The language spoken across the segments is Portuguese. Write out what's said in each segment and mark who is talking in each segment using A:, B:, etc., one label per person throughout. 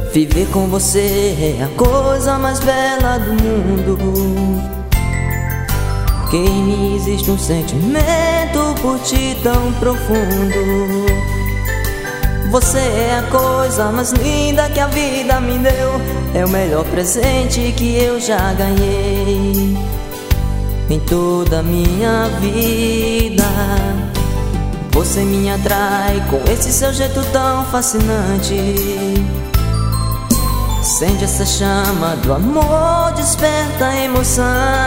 A: Viver com você é a coisa mais bela do mundo. Porque em mim existe um sentimento por ti tão profundo. Você é a coisa mais linda que a vida me deu. É o melhor presente que eu já ganhei em toda a minha vida. Você me atrai com esse seu jeito tão fascinante. Acende essa chama do amor, desperta a emoção.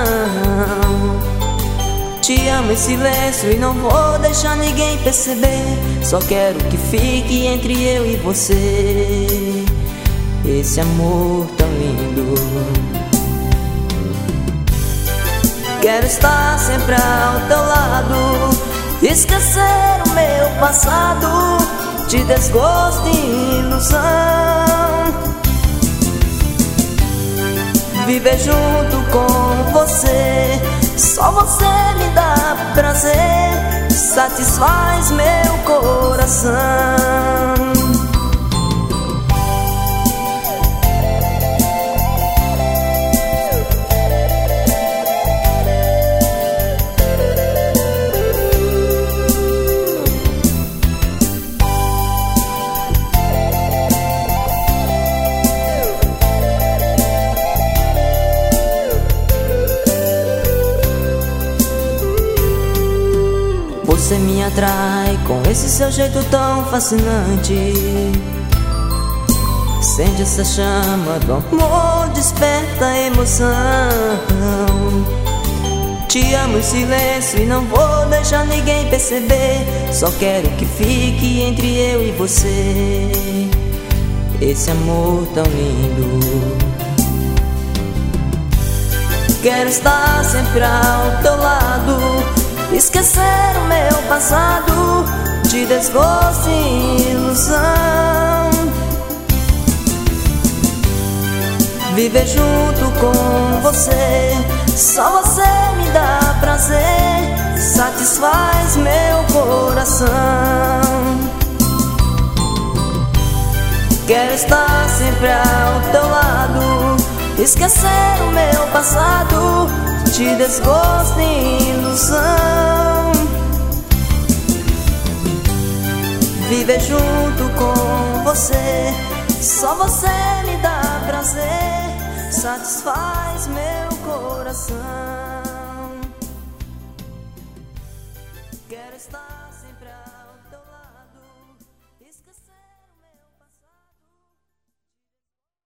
A: Te amo em silêncio e não vou deixar ninguém perceber. Só quero que fique entre eu e você esse amor tão lindo. Quero estar sempre ao teu lado, esquecer o meu passado de desgosto e ilusão. Viver junto com você, só você me dá prazer, satisfaz meu coração. Você me atrai com esse seu jeito tão fascinante. Acende essa chama do amor, desperta a emoção. Te amo em silêncio e não vou deixar ninguém perceber. Só quero que fique entre eu e você esse amor tão lindo. Quero estar sempre ao teu lado, esquecer o meu passado de desgosto e ilusão. Viver junto com você, só você me dá prazer, satisfaz meu coração. Quero estar sempre ao teu lado, esquecer o meu passado de desgosto e ilusão. Viver junto com você, só você me dá prazer, satisfaz meu coração. Quero estar sempre ao teu lado.